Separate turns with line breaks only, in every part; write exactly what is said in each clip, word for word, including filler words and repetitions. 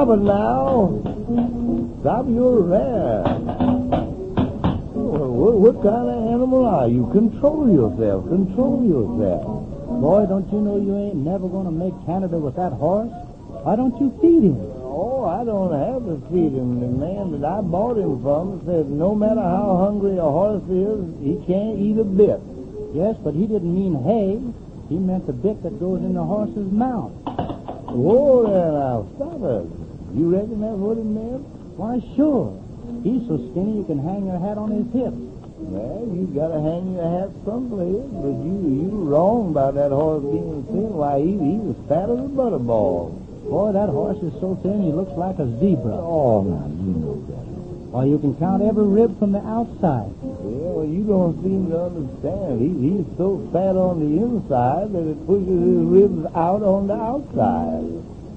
stop it now. Stop your wrath. What, what kind of animal are you? Control yourself. Control yourself.
Boy, don't you know you ain't never going to make Canada with that horse? Why don't you feed him?
Oh, I don't have to feed him. The man that I bought him from said no matter how hungry a horse is, he can't eat a bit.
Yes, but he didn't mean hay. He meant the bit that goes in the horse's mouth.
Oh, there now, stop it. You reckon that's what it meant?
Why, sure. He's so skinny you can hang your hat on his hip.
Well, you gotta hang your hat someplace, but you you wrong about that horse being thin. Why, he, he was fat as a butterball.
Boy, that horse is so thin he looks like a zebra.
Oh, now, you know better.
Why, you can count every rib from the outside.
Yeah, well, you don't seem to understand. He, he's so fat on the inside that it pushes his ribs out on the outside.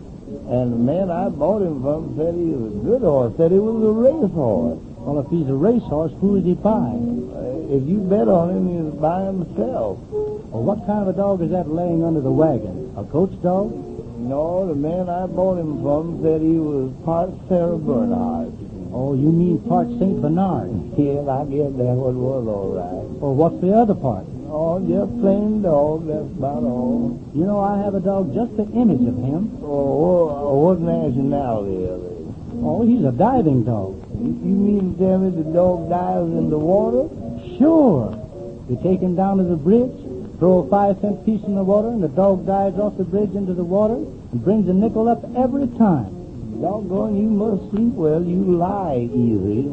And the man I bought him from said he was a good horse, said he was a race horse.
Well, if he's a racehorse, who is he buying?
Uh, if you bet on him, he's by himself.
Well, what kind of a dog is that laying under the wagon? A coach dog?
No, the man I bought him from said he was part Sarah Bernhardt.
Oh, you mean part Saint Bernard?
Yes, I guess that what was all right.
Well, what's the other part?
Oh, just plain dog, that's about all.
You know, I have a dog just the image of him.
Oh, what nationality is he?
Oh, he's a diving dog.
You mean to tell me the dog dives in the water?
Sure. You take him down to the bridge, throw a five-cent piece in the water, and the dog dives off the bridge into the water and brings a nickel up every time.
Doggone, you must sleep well. You lie easy.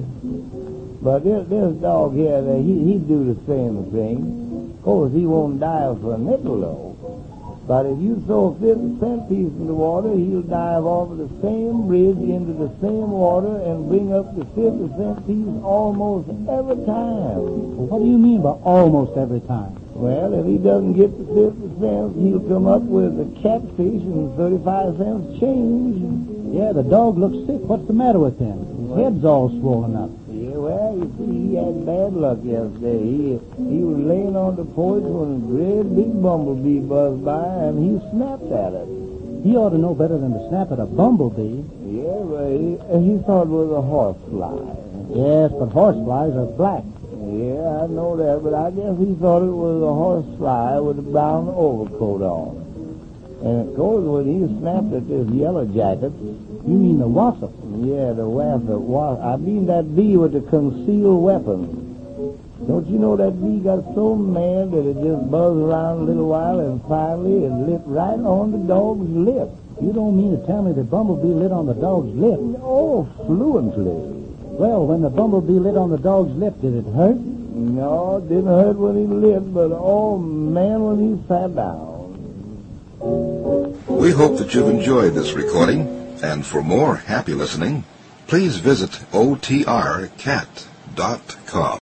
But this, this dog here, he, he'd do the same thing. Of course, he won't dive for a nickel, though. But if you throw a fifty-cent piece in the water, he'll dive off of the same bridge into the same water and bring up the fifty-cent piece almost every time.
Well, what do you mean by almost every time?
Well, if he doesn't get the fifty cents, he'll come up with a catfish and thirty-five cents change.
Yeah, the dog looks sick. What's the matter with him? His head's all swollen up.
Yeah, well, you see, he had bad luck yesterday. He, he was laying on the porch when a great big bumblebee buzzed by, and he snapped at it.
He ought to know better than to snap at a bumblebee.
Yeah, but he, he thought it was a horsefly.
Yes, but horseflies are black.
Yeah, I know that, but I guess he thought it was a horsefly with a brown overcoat on. And of course, when he snapped at this yellow jacket...
You mean the wasp?
Yeah, the wasp. wasp. I mean that bee with the concealed weapon. Don't you know that bee got so mad that it just buzzed around a little while and finally it lit right on the dog's lip.
You don't mean to tell me the bumblebee lit on the dog's lip?
Oh, fluently.
Well, when the bumblebee lit on the dog's lip, did it hurt?
No, it didn't hurt when he lit, but oh, man, when he sat down.
We hope that you've enjoyed this recording, and for more happy listening, please visit O T R cat dot com.